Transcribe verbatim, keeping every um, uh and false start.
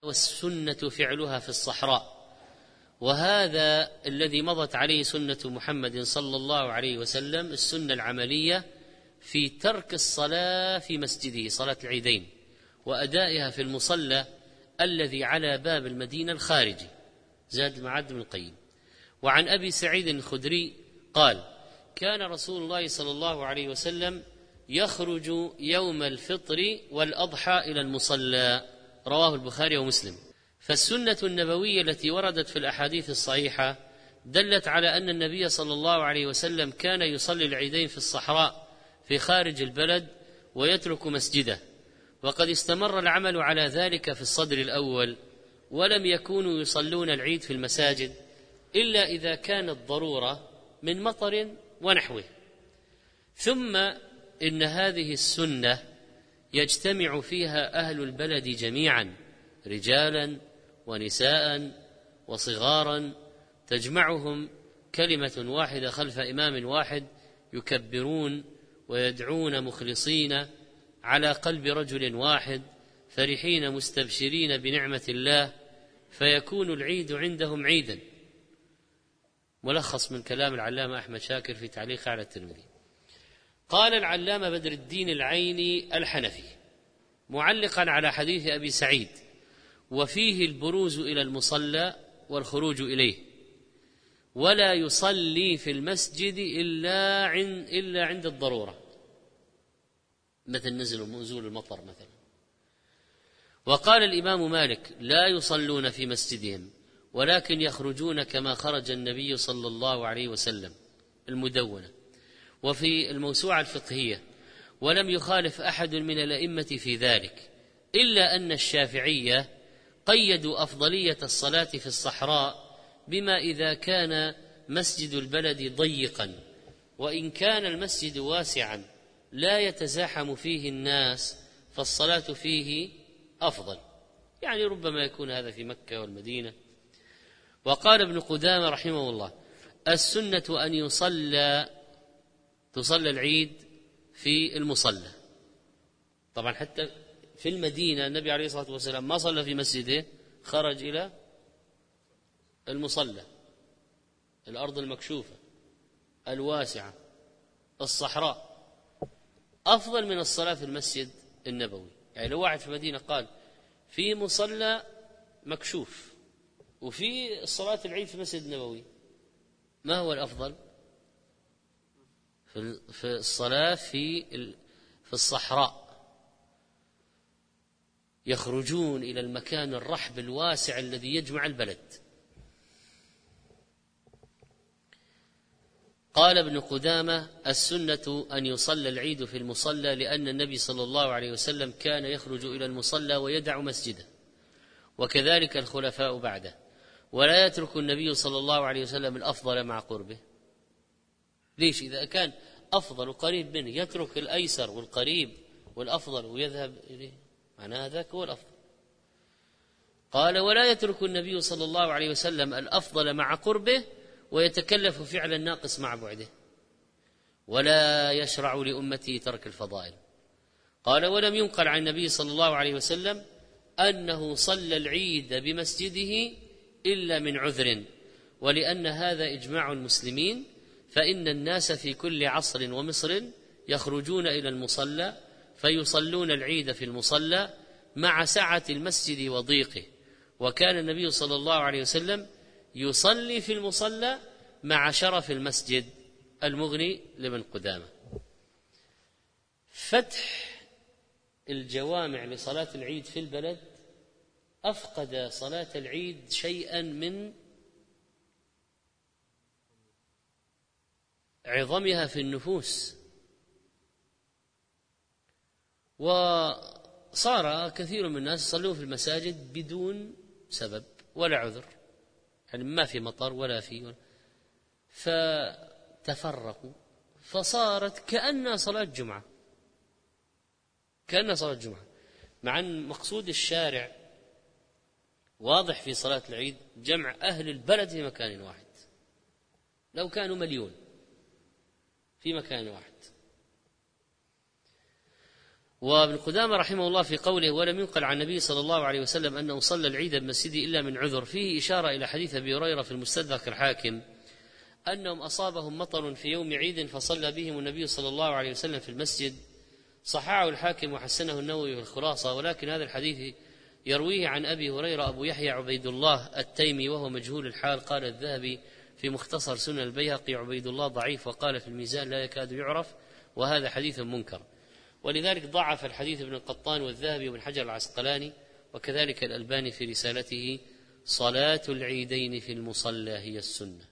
والسنة فعلها في الصحراء، وهذا الذي مضت عليه سنة محمد صلى الله عليه وسلم، السنة العملية في ترك الصلاة في مسجده، صلاة العيدين، وأدائها في المصلى الذي على باب المدينة الخارجي. زاد المعد بن القيم. وعن أبي سعيد الخدري قال: كان رسول الله صلى الله عليه وسلم يخرج يوم الفطر والأضحى إلى المصلى، رواه البخاري ومسلم. فالسنة النبوية التي وردت في الأحاديث الصحيحة دلت على أن النبي صلى الله عليه وسلم كان يصلي العيدين في الصحراء في خارج البلد ويترك مسجده، وقد استمر العمل على ذلك في الصدر الأول، ولم يكونوا يصلون العيد في المساجد إلا إذا كانت ضرورة من مطر ونحوه. ثم إن هذه السنة يجتمع فيها أهل البلد جميعا، رجالا ونساء وصغارا، تجمعهم كلمة واحدة خلف إمام واحد، يكبرون ويدعون مخلصين على قلب رجل واحد، فرحين مستبشرين بنعمة الله، فيكون العيد عندهم عيدا. ملخص من كلام العلامة أحمد شاكر في تعليق على الترمذي. قال العلامة بدر الدين العيني الحنفي معلقا على حديث أبي سعيد: وفيه البروز إلى المصلى والخروج إليه، ولا يصلي في المسجد إلا عند, إلا عند الضرورة، مثل نزل ونزول المطر مثلا. وقال الإمام مالك: لا يصلون في مسجدهم، ولكن يخرجون كما خرج النبي صلى الله عليه وسلم، المدونة. وفي الموسوعة الفقهية: ولم يخالف أحد من الأئمة في ذلك، إلا أن الشافعية قيدوا أفضلية الصلاة في الصحراء بما إذا كان مسجد البلد ضيقا، وإن كان المسجد واسعا لا يتزاحم فيه الناس فالصلاة فيه أفضل، يعني ربما يكون هذا في مكة والمدينة. وقال ابن قدامة رحمه الله: السنة أن يصلى تصلى العيد في المصلى. طبعا حتى في المدينة النبي عليه الصلاة والسلام ما صلى في مسجده، خرج إلى المصلى، الأرض المكشوفة الواسعة الصحراء، أفضل من الصلاة في المسجد النبوي. يعني لو واحد في المدينة قال في مصلى مكشوف وفي صلاة العيد في المسجد النبوي، ما هو الأفضل؟ في الصلاة في في الصحراء، يخرجون إلى المكان الرحب الواسع الذي يجمع البلد. قال ابن قدامة: السنة أن يصلى العيد في المصلى، لأن النبي صلى الله عليه وسلم كان يخرج إلى المصلى ويدع مسجده، وكذلك الخلفاء بعده، ولا يترك النبي صلى الله عليه وسلم الأفضل مع قربه. ليش؟ إذا كان أفضل وقريب منه يترك الأيسر والقريب والأفضل ويذهب إليه، معنى هذاك هو الأفضل. قال: ولا يترك النبي صلى الله عليه وسلم الأفضل مع قربه ويتكلف فعل الناقص مع بعده، ولا يشرع لأمته ترك الفضائل. قال: ولم ينقل عن النبي صلى الله عليه وسلم أنه صلى العيد بمسجده إلا من عذر، ولأن هذا إجماع المسلمين، فإن الناس في كل عصر ومصر يخرجون إلى المصلى فيصلون العيد في المصلى مع سعة المسجد وضيقه، وكان النبي صلى الله عليه وسلم يصلي في المصلى مع شرف المسجد. المغني لابن قدامة. فتح الجوامع لصلاة العيد في البلد أفقد صلاة العيد شيئا من عظمها في النفوس، وصار كثير من الناس يصلون في المساجد بدون سبب ولا عذر، يعني ما في مطر ولا في ولا فتفرقوا، فصارت كأنها صلاة جمعة، كأنها صلاة جمعة، مع أن مقصود الشارع واضح في صلاة العيد جمع أهل البلد في مكان واحد، لو كانوا مليون في مكان واحد. وابن قدامة رحمه الله في قوله ولم ينقل عن النبي صلى الله عليه وسلم أنه صلى العيد بمسجده إلا من عذر، فيه إشارة إلى حديث أبي هريرة في المستدرك الحاكم أنهم أصابهم مطر في يوم عيد فصلى بهم النبي صلى الله عليه وسلم في المسجد. صححه الحاكم وحسنه النووي في الخلاصة، ولكن هذا الحديث يرويه عن أبي هريرة أبو يحيى عبيد الله التيمي وهو مجهول الحال. قال الذهبي في مختصر سنن البيهقي عبيد الله ضعيف، وقال في الميزان لا يكاد يعرف، وهذا حديث منكر. ولذلك ضعف الحديث ابن القطان والذهبي وابن حجر العسقلاني، وكذلك الألباني في رسالته صلاة العيدين في المصلى هي السنة.